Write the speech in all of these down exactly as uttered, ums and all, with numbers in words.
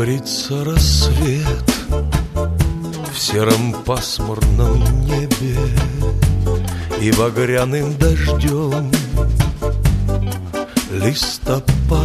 Серебрится рассвет в сером пасмурном небе, и багряным дождем листопад.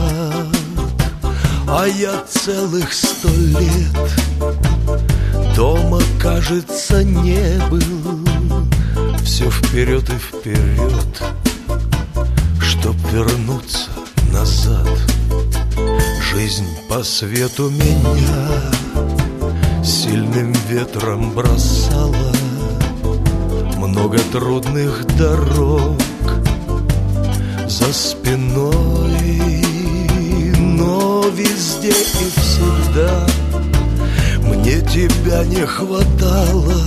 А я целых сто лет дома, кажется, не был. Все вперед и вперед, чтоб вернуться назад. Жизнь по свету меня сильным ветром бросала, много трудных дорог за спиной, но везде и всегда мне тебя не хватало.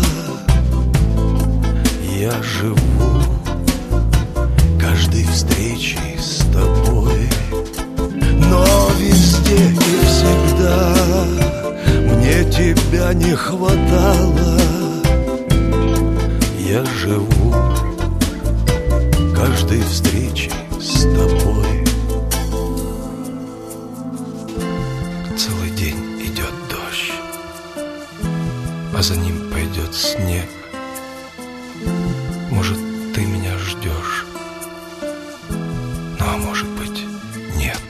Я живу каждой встречей с тобой, но везде и всегда мне тебя не хватало. Я живу каждой встречей с тобой. Целый день идет дождь, а за ним пойдет снег. Может, ты меня ждешь, ну а может быть, нет.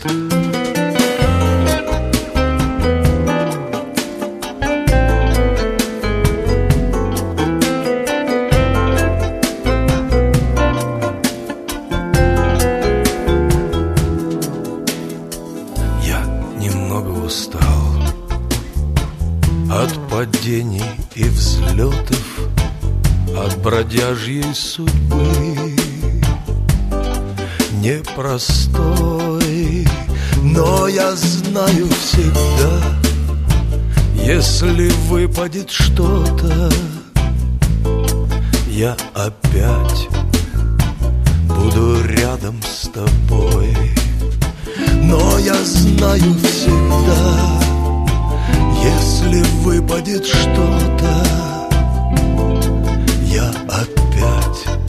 От падений и взлетов, от бродяжьей судьбы, непростой, но я знаю всегда, если выпадет что-то, я опять буду рядом с тобой. Но я знаю всегда, если выпадет что-то, я опять